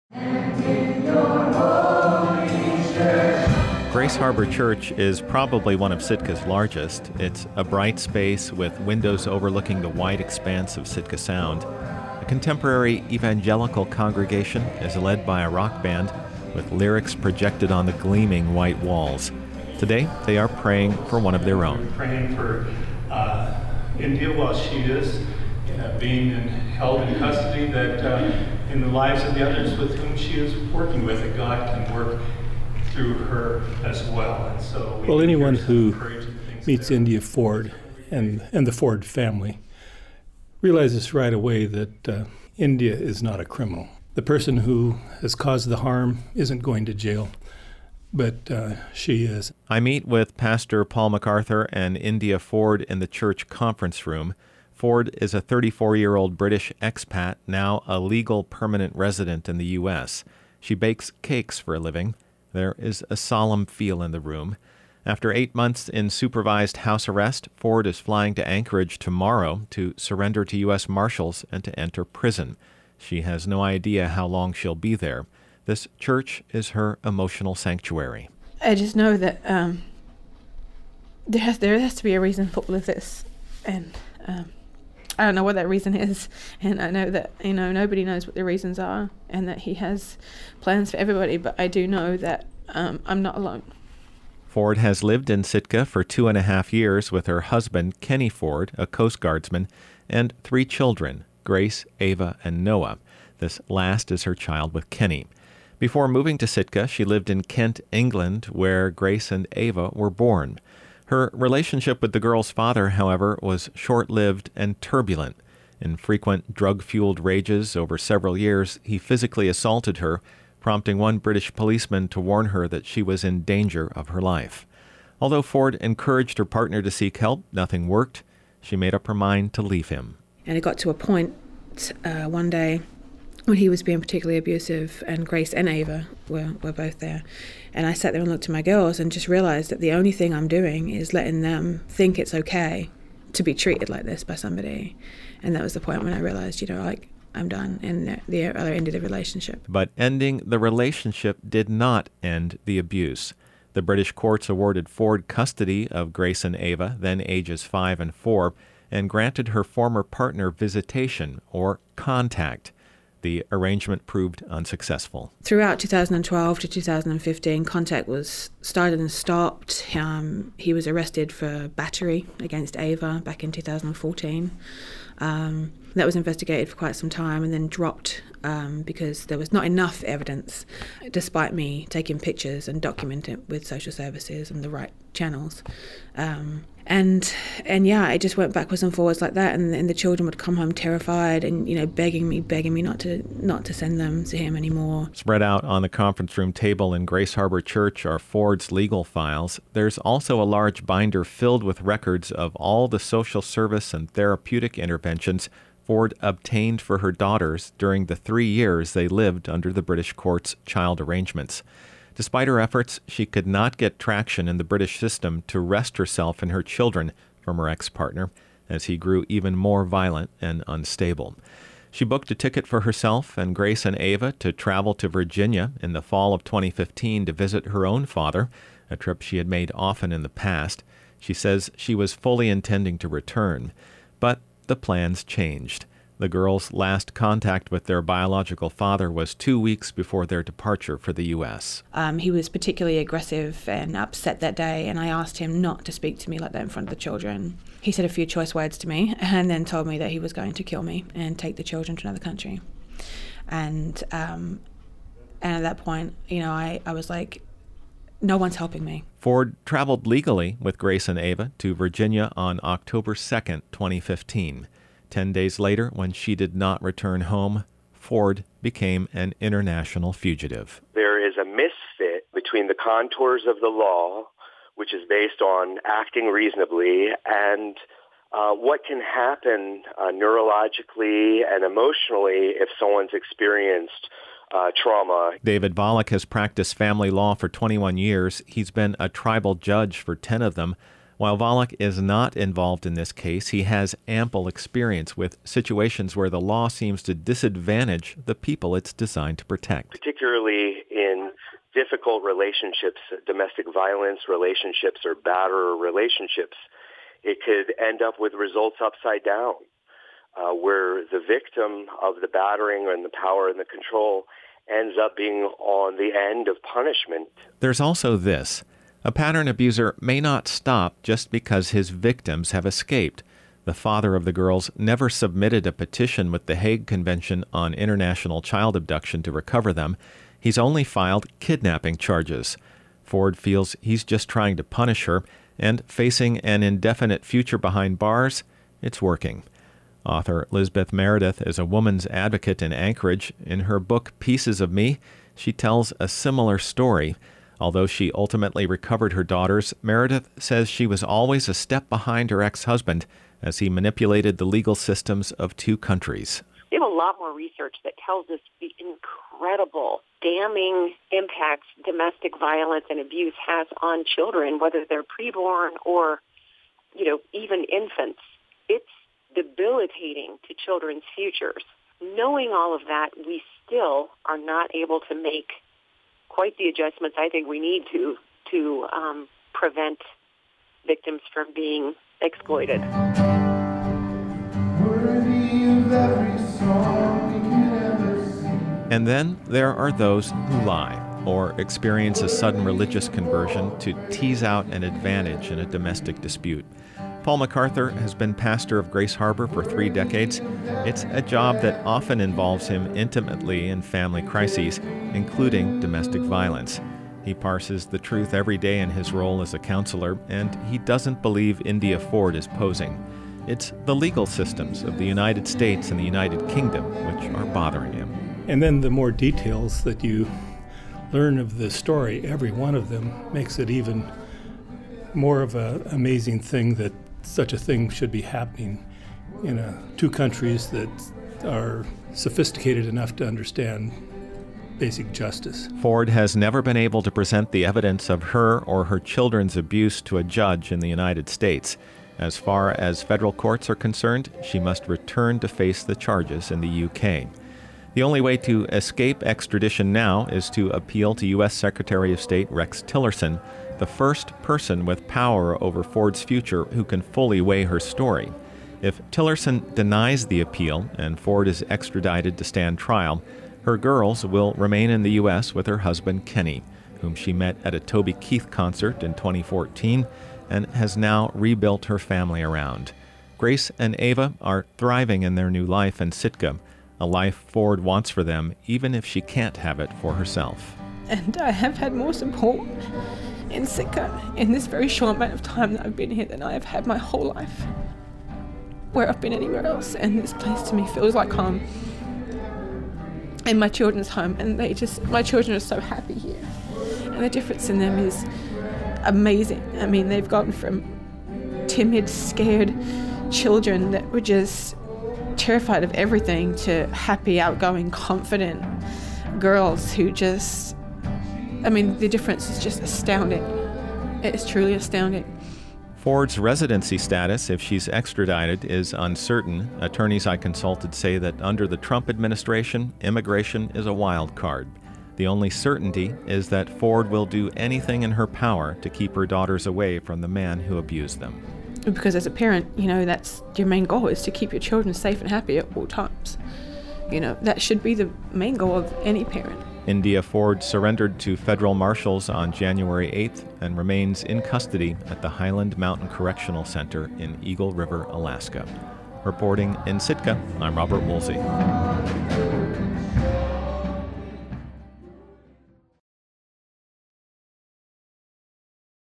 Grace Harbor Church is probably one of Sitka's largest. It's a bright space with windows overlooking the wide expanse of Sitka Sound. A contemporary evangelical congregation is led by a rock band with lyrics projected on the gleaming white walls. Today, they are praying for one of their own. We're praying for India while she is being held in custody, that in the lives of the others with whom she is working with, that God can work through her as well. And so anyone who meets India Ford and the Ford family realizes right away that India is not a criminal. The person who has caused the harm isn't going to jail, but she is. I meet with Pastor Paul MacArthur and India Ford in the church conference room. Ford is a 34-year-old British expat, now a legal permanent resident in the U.S. She bakes cakes for a living. There is a solemn feel in the room. After 8 months in supervised house arrest, Ford is flying to Anchorage tomorrow to surrender to U.S. Marshals and to enter prison. She has no idea how long she'll be there. This church is her emotional sanctuary. I just know that there has to be a reason for all of this, and I don't know what that reason is, and I know that nobody knows what the reasons are, and that he has plans for everybody, but I do know that I'm not alone. Ford has lived in Sitka for 2.5 years with her husband, Kenny Ford, a Coast Guardsman, and 3 children, Grace, Ava, and Noah. This last is her child with Kenny. Before moving to Sitka, she lived in Kent, England, where Grace and Ava were born. Her relationship with the girl's father, however, was short-lived and turbulent. In frequent drug-fueled rages over several years, he physically assaulted her, prompting one British policeman to warn her that she was in danger of her life. Although Ford encouraged her partner to seek help, nothing worked. She made up her mind to leave him. And it got to a point one day when he was being particularly abusive, and Grace and Ava were both there. And I sat there and looked at my girls and just realized that the only thing I'm doing is letting them think it's okay to be treated like this by somebody. And that was the point when I realized, I'm done, and the other ended the relationship. But ending the relationship did not end the abuse. The British courts awarded Ford custody of Grace and Ava, then ages 5 and 4, and granted her former partner visitation, or contact. The arrangement proved unsuccessful. Throughout 2012 to 2015, contact was started and stopped. He was arrested for battery against Ava back in 2014. That was investigated for quite some time and then dropped because there was not enough evidence, despite me taking pictures and documenting it with social services and the right channels. And I just went backwards and forwards like that, and the children would come home terrified and begging me not to send them to him anymore. Spread out on the conference room table in Grace Harbor Church are Ford's legal files. There's also a large binder filled with records of all the social service and therapeutic interventions Ford obtained for her daughters during the 3 years they lived under the British court's child arrangements. Despite her efforts, she could not get traction in the British system to wrest herself and her children from her ex-partner as he grew even more violent and unstable. She booked a ticket for herself and Grace and Ava to travel to Virginia in the fall of 2015 to visit her own father, a trip she had made often in the past. She says she was fully intending to return, but the plans changed. The girls' last contact with their biological father was 2 weeks before their departure for the U.S. He was particularly aggressive and upset that day, and I asked him not to speak to me like that in front of the children. He said a few choice words to me and then told me that he was going to kill me and take the children to another country. And at that point, I was like, no one's helping me. Ford traveled legally with Grace and Ava to Virginia on October 2nd, 2015. 10 days later, when she did not return home, Ford became an international fugitive. There is a misfit between the contours of the law, which is based on acting reasonably, and what can happen neurologically and emotionally if someone's experienced trauma. David Volek has practiced family law for 21 years. He's been a tribal judge for 10 of them. While Volokh is not involved in this case, he has ample experience with situations where the law seems to disadvantage the people it's designed to protect. Particularly in difficult relationships, domestic violence relationships or batterer relationships, it could end up with results upside down, where the victim of the battering and the power and the control ends up being on the end of punishment. There's also this. A pattern abuser may not stop just because his victims have escaped. The father of the girls never submitted a petition with the Hague Convention on International Child Abduction to recover them. He's only filed kidnapping charges. Ford feels he's just trying to punish her, and facing an indefinite future behind bars, it's working. Author Lisbeth Meredith is a woman's advocate in Anchorage. In her book, Pieces of Me, she tells a similar story. Although she ultimately recovered her daughters, Meredith says she was always a step behind her ex-husband as he manipulated the legal systems of two countries. We have a lot more research that tells us the incredible, damning impacts domestic violence and abuse has on children, whether they're preborn or, even infants. It's debilitating to children's futures. Knowing all of that, we still are not able to make quite the adjustments I think we need to prevent victims from being exploited. And then there are those who lie or experience a sudden religious conversion to tease out an advantage in a domestic dispute. Paul MacArthur has been pastor of Grace Harbor for 3 decades. It's a job that often involves him intimately in family crises, including domestic violence. He parses the truth every day in his role as a counselor, and he doesn't believe India Ford is posing. It's the legal systems of the United States and the United Kingdom which are bothering him. And then the more details that you learn of the story, every one of them makes it even more of an amazing thing that such a thing should be happening in two countries that are sophisticated enough to understand basic justice. Ford has never been able to present the evidence of her or her children's abuse to a judge in the United States. As far as federal courts are concerned, she must return to face the charges in the UK. The only way to escape extradition now is to appeal to U.S. Secretary of State Rex Tillerson, the first person with power over Ford's future who can fully weigh her story. If Tillerson denies the appeal and Ford is extradited to stand trial, her girls will remain in the U.S. with her husband Kenny, whom she met at a Toby Keith concert in 2014 and has now rebuilt her family around. Grace and Ava are thriving in their new life in Sitka, a life Ford wants for them, even if she can't have it for herself. And I have had more support in Sitka in this very short amount of time that I've been here than I have had my whole life, where I've been anywhere else. And this place to me feels like home, and my children's home, and my children are so happy here. And the difference in them is amazing. I mean, they've gone from timid, scared children that were just terrified of everything to happy, outgoing, confident girls who just, the difference is just astounding. It's truly astounding. Ford's residency status, if she's extradited, is uncertain. Attorneys I consulted say that under the Trump administration, immigration is a wild card. The only certainty is that Ford will do anything in her power to keep her daughters away from the man who abused them. Because as a parent, that's your main goal, is to keep your children safe and happy at all times. That should be the main goal of any parent. India Ford surrendered to federal marshals on January 8th and remains in custody at the Highland Mountain Correctional Center in Eagle River, Alaska. Reporting in Sitka, I'm Robert Woolsey.